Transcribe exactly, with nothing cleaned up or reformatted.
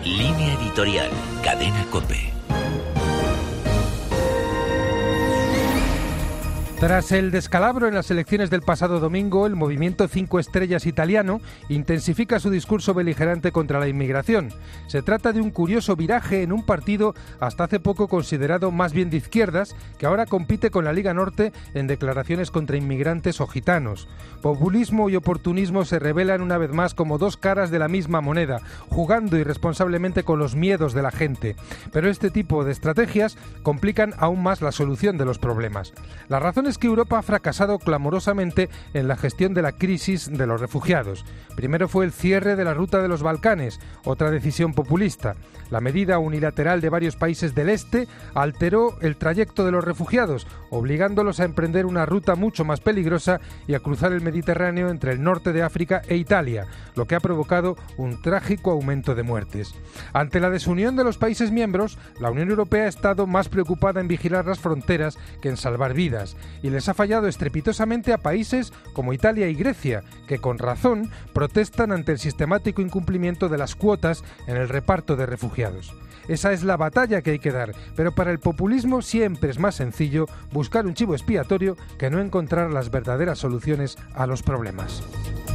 Línea editorial, Cadena COPE. Tras el descalabro en las elecciones del pasado domingo, el movimiento Cinco Estrellas italiano intensifica su discurso beligerante contra la inmigración. Se trata de un curioso viraje en un partido hasta hace poco considerado más bien de izquierdas, que ahora compite con la Liga Norte en declaraciones contra inmigrantes o gitanos. Populismo y oportunismo se revelan una vez más como dos caras de la misma moneda, jugando irresponsablemente con los miedos de la gente. Pero este tipo de estrategias complican aún más la solución de los problemas. Las razones es que Europa ha fracasado clamorosamente en la gestión de la crisis de los refugiados. Primero fue el cierre de la ruta de los Balcanes, otra decisión populista. La medida unilateral de varios países del este alteró el trayecto de los refugiados, obligándolos a emprender una ruta mucho más peligrosa y a cruzar el Mediterráneo entre el norte de África e Italia, lo que ha provocado un trágico aumento de muertes. Ante la desunión de los países miembros, la Unión Europea ha estado más preocupada en vigilar las fronteras que en salvar vidas, y les ha fallado estrepitosamente a países como Italia y Grecia, que con razón protestan ante el sistemático incumplimiento de las cuotas en el reparto de refugiados. Esa es la batalla que hay que dar, pero para el populismo siempre es más sencillo buscar un chivo expiatorio que no encontrar las verdaderas soluciones a los problemas.